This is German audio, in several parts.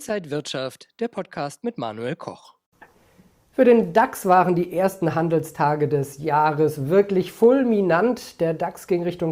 Inside Wirtschaft, der Podcast mit Manuel Koch. Für den DAX waren die ersten Handelstage des Jahres wirklich fulminant. Der DAX ging Richtung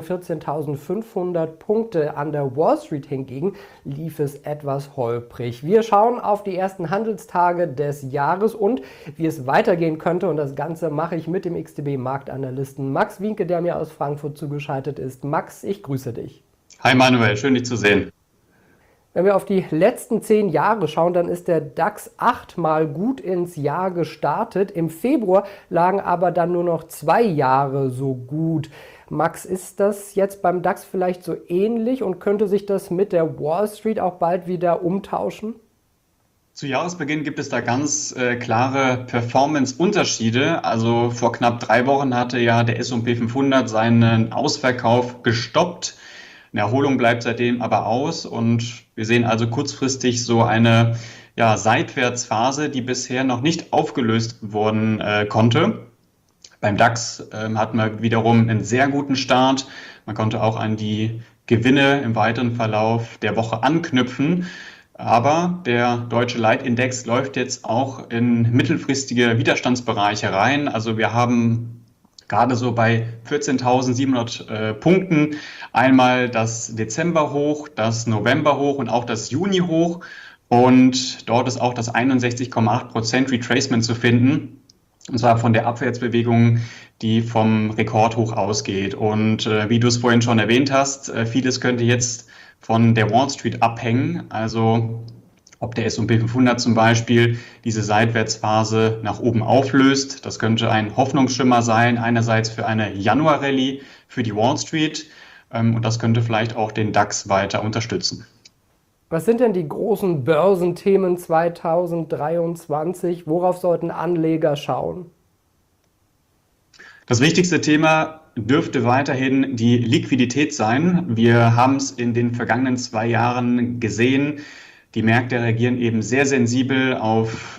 14.500 Punkte. An der Wall Street hingegen lief es etwas holprig. Wir schauen auf die ersten Handelstage des Jahres und wie es weitergehen könnte. Und das Ganze mache ich mit dem XTB-Marktanalysten Max Wienke, der mir aus Frankfurt zugeschaltet ist. Max, ich grüße dich. Hi Manuel, schön dich zu sehen. Wenn wir auf die letzten 10 Jahre schauen, dann ist der DAX 8-mal gut ins Jahr gestartet. Im Februar lagen aber dann nur noch 2 Jahre so gut. Max, ist das jetzt beim DAX vielleicht so ähnlich und könnte sich das mit der Wall Street auch bald wieder umtauschen? Zu Jahresbeginn gibt es da ganz klare Performance-Unterschiede. Also vor knapp 3 Wochen hatte ja der S&P 500 seinen Ausverkauf gestoppt. Eine Erholung bleibt seitdem aber aus und wir sehen also kurzfristig so eine Seitwärtsphase, die bisher noch nicht aufgelöst worden konnte. Beim DAX hatten wir wiederum einen sehr guten Start. Man konnte auch an die Gewinne im weiteren Verlauf der Woche anknüpfen. Aber der deutsche Leitindex läuft jetzt auch in mittelfristige Widerstandsbereiche rein. Also wir haben gerade so bei 14.700 Punkten einmal das Dezember-Hoch, das November-Hoch und auch das Juni-Hoch. Und dort ist auch das 61,8% Retracement zu finden. Und zwar von der Abwärtsbewegung, die vom Rekordhoch ausgeht. Und wie du es vorhin schon erwähnt hast, vieles könnte jetzt von der Wall Street abhängen. Also ob der S&P 500 zum Beispiel diese Seitwärtsphase nach oben auflöst. Das könnte ein Hoffnungsschimmer sein, einerseits für eine Januar-Rallye für die Wall Street und das könnte vielleicht auch den DAX weiter unterstützen. Was sind denn die großen Börsenthemen 2023? Worauf sollten Anleger schauen? Das wichtigste Thema dürfte weiterhin die Liquidität sein. Wir haben es in den vergangenen 2 Jahren gesehen. Die Märkte reagieren eben sehr sensibel auf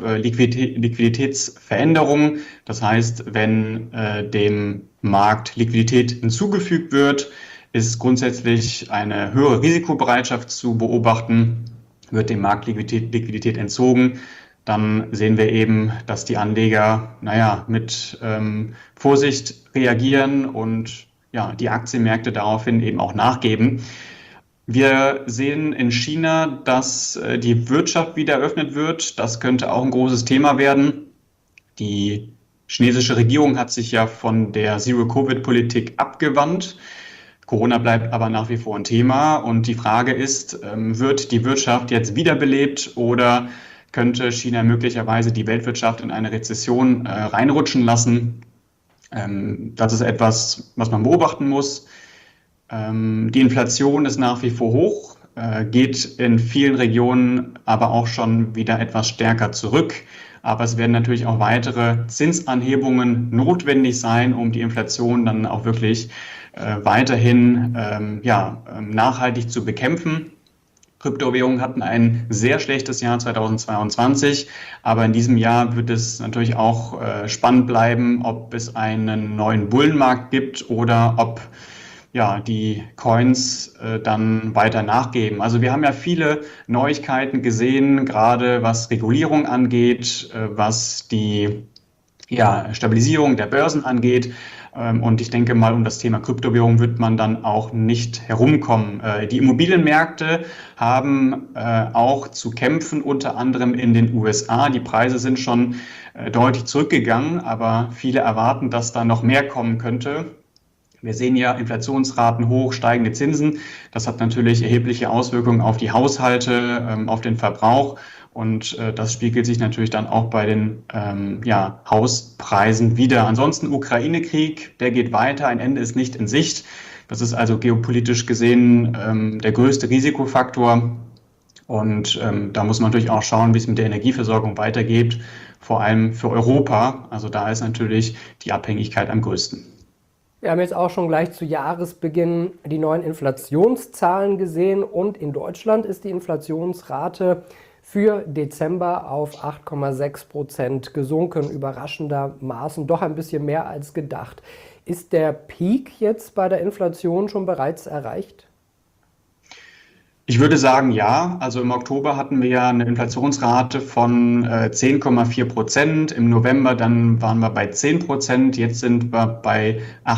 Liquiditätsveränderungen. Das heißt, wenn dem Markt Liquidität hinzugefügt wird, ist grundsätzlich eine höhere Risikobereitschaft zu beobachten. Wird dem Markt Liquidität entzogen, dann sehen wir eben, dass die Anleger mit Vorsicht reagieren und die Aktienmärkte daraufhin eben auch nachgeben. Wir sehen in China, dass die Wirtschaft wieder eröffnet wird. Das könnte auch ein großes Thema werden. Die chinesische Regierung hat sich ja von der Zero-Covid-Politik abgewandt. Corona bleibt aber nach wie vor ein Thema. Und die Frage ist, wird die Wirtschaft jetzt wiederbelebt oder könnte China möglicherweise die Weltwirtschaft in eine Rezession reinrutschen lassen? Das ist etwas, was man beobachten muss. Die Inflation ist nach wie vor hoch, geht in vielen Regionen aber auch schon wieder etwas stärker zurück. Aber es werden natürlich auch weitere Zinsanhebungen notwendig sein, um die Inflation dann auch wirklich weiterhin nachhaltig zu bekämpfen. Kryptowährungen hatten ein sehr schlechtes Jahr 2022, aber in diesem Jahr wird es natürlich auch spannend bleiben, ob es einen neuen Bullenmarkt gibt oder ob die Coins dann weiter nachgeben. Also wir haben ja viele Neuigkeiten gesehen, gerade was Regulierung angeht, was die Stabilisierung der Börsen angeht. Und ich denke mal, um das Thema Kryptowährung wird man dann auch nicht herumkommen. Die Immobilienmärkte haben auch zu kämpfen, unter anderem in den USA. Die Preise sind schon deutlich zurückgegangen, aber viele erwarten, dass da noch mehr kommen könnte. Wir sehen ja Inflationsraten hoch, steigende Zinsen. Das hat natürlich erhebliche Auswirkungen auf die Haushalte, auf den Verbrauch. Und das spiegelt sich natürlich dann auch bei den Hauspreisen wider. Ansonsten Ukraine-Krieg, der geht weiter. Ein Ende ist nicht in Sicht. Das ist also geopolitisch gesehen der größte Risikofaktor. Und da muss man natürlich auch schauen, wie es mit der Energieversorgung weitergeht, vor allem für Europa. Also da ist natürlich die Abhängigkeit am größten. Wir haben jetzt auch schon gleich zu Jahresbeginn die neuen Inflationszahlen gesehen und in Deutschland ist die Inflationsrate für Dezember auf 8,6% gesunken, überraschendermaßen doch ein bisschen mehr als gedacht. Ist der Peak jetzt bei der Inflation schon bereits erreicht? Ich würde sagen, ja. Also im Oktober hatten wir ja eine Inflationsrate von 10,4%. Im November dann waren wir bei 10%. Jetzt sind wir bei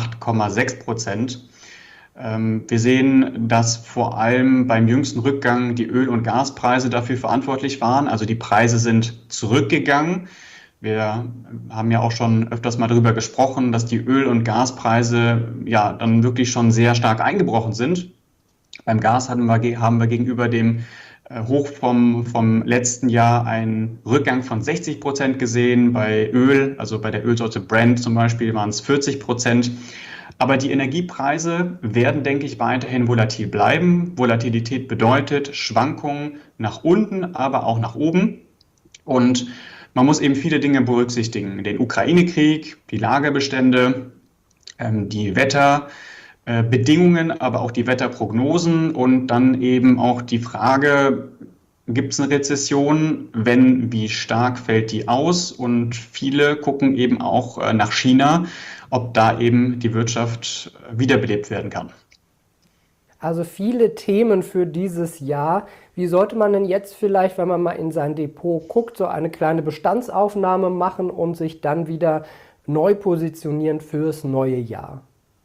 8,6%. Wir sehen, dass vor allem beim jüngsten Rückgang die Öl- und Gaspreise dafür verantwortlich waren. Also die Preise sind zurückgegangen. Wir haben ja auch schon öfters mal darüber gesprochen, dass die Öl- und Gaspreise ja dann wirklich schon sehr stark eingebrochen sind. Beim Gas haben wir gegenüber dem Hoch vom letzten Jahr einen Rückgang von 60% gesehen. Bei Öl, also bei der Ölsorte Brent zum Beispiel, waren es 40%. Aber die Energiepreise werden, denke ich, weiterhin volatil bleiben. Volatilität bedeutet Schwankungen nach unten, aber auch nach oben. Und man muss eben viele Dinge berücksichtigen. Den Ukraine-Krieg, die Lagerbestände, die Wetterbedingungen, aber auch die Wetterprognosen und dann eben auch die Frage, gibt es eine Rezession? Wenn, wie stark fällt die aus? Und viele gucken eben auch nach China, ob da eben die Wirtschaft wiederbelebt werden kann. Also viele Themen für dieses Jahr. Wie sollte man denn jetzt vielleicht, wenn man mal in sein Depot guckt, so eine kleine Bestandsaufnahme machen und sich dann wieder neu positionieren fürs neue Jahr?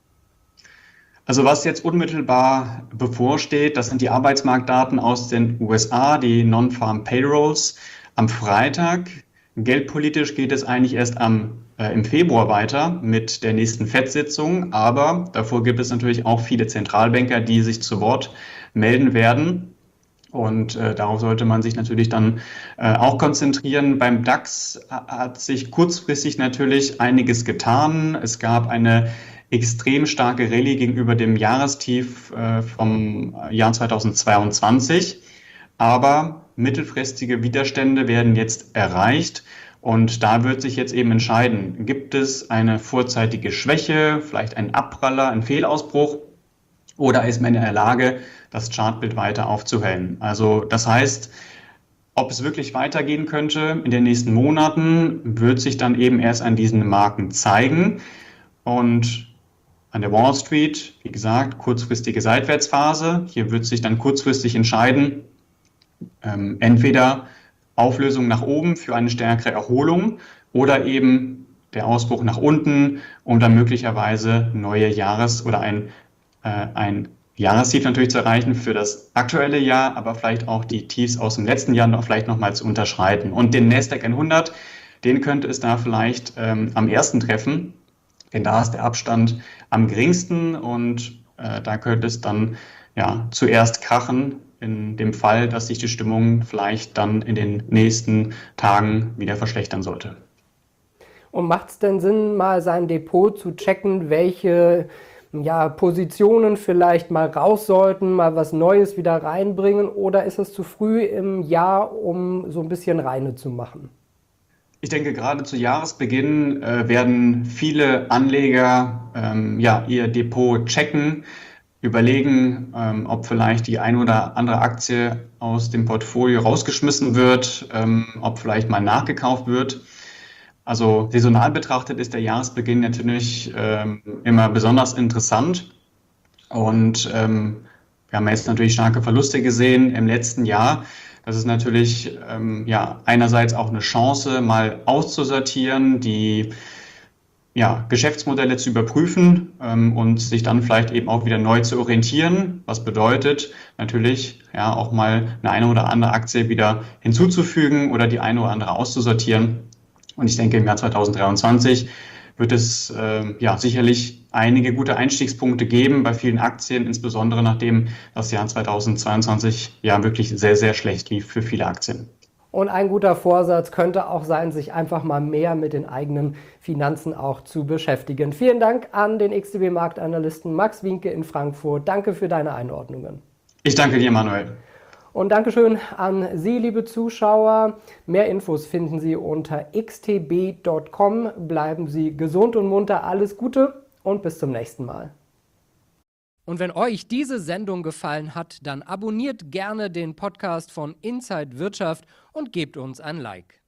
Also was jetzt unmittelbar bevorsteht, das sind die Arbeitsmarktdaten aus den USA, die Non-Farm Payrolls am Freitag. Geldpolitisch geht es eigentlich erst im Februar weiter mit der nächsten FED-Sitzung, aber davor gibt es natürlich auch viele Zentralbanker, die sich zu Wort melden werden. Und darauf sollte man sich natürlich dann auch konzentrieren. Beim DAX hat sich kurzfristig natürlich einiges getan. Es gab eine extrem starke Rallye gegenüber dem Jahrestief vom Jahr 2022. Aber mittelfristige Widerstände werden jetzt erreicht. Und da wird sich jetzt eben entscheiden, gibt es eine vorzeitige Schwäche, vielleicht einen Abpraller, einen Fehlausbruch, oder ist man in der Lage, das Chartbild weiter aufzuhellen? Also das heißt, ob es wirklich weitergehen könnte in den nächsten Monaten, wird sich dann eben erst an diesen Marken zeigen. Und an der Wall Street, wie gesagt, kurzfristige Seitwärtsphase. Hier wird sich dann kurzfristig entscheiden, entweder Auflösung nach oben für eine stärkere Erholung oder eben der Ausbruch nach unten, um dann möglicherweise neue ein Jahrestief natürlich zu erreichen für das aktuelle Jahr, aber vielleicht auch die Tiefs aus dem letzten Jahr noch vielleicht nochmal zu unterschreiten. Und den Nasdaq 100, den könnte es da vielleicht am ersten treffen, denn da ist der Abstand am geringsten und da könnte es dann ja zuerst krachen, in dem Fall, dass sich die Stimmung vielleicht dann in den nächsten Tagen wieder verschlechtern sollte. Und macht es denn Sinn, mal sein Depot zu checken, welche Positionen vielleicht mal raus sollten, mal was Neues wieder reinbringen, oder ist es zu früh im Jahr, um so ein bisschen reine zu machen? Ich denke, gerade zu Jahresbeginn werden viele Anleger ihr Depot checken, überlegen, ob vielleicht die ein oder andere Aktie aus dem Portfolio rausgeschmissen wird, ob vielleicht mal nachgekauft wird. Also saisonal betrachtet ist der Jahresbeginn natürlich immer besonders interessant und wir haben jetzt natürlich starke Verluste gesehen im letzten Jahr. Das ist natürlich einerseits auch eine Chance, mal auszusortieren, die Geschäftsmodelle zu überprüfen und sich dann vielleicht eben auch wieder neu zu orientieren. Was bedeutet natürlich auch mal eine oder andere Aktie wieder hinzuzufügen oder die eine oder andere auszusortieren. Und ich denke, im Jahr 2023 wird es sicherlich einige gute Einstiegspunkte geben bei vielen Aktien, insbesondere nachdem das Jahr 2022 ja wirklich sehr, sehr schlecht lief für viele Aktien. Und ein guter Vorsatz könnte auch sein, sich einfach mal mehr mit den eigenen Finanzen auch zu beschäftigen. Vielen Dank an den XTB-Marktanalysten Max Wienke in Frankfurt. Danke für deine Einordnungen. Ich danke dir, Manuel. Und Dankeschön an Sie, liebe Zuschauer. Mehr Infos finden Sie unter xtb.com. Bleiben Sie gesund und munter. Alles Gute und bis zum nächsten Mal. Und wenn euch diese Sendung gefallen hat, dann abonniert gerne den Podcast von Inside Wirtschaft und gebt uns ein Like.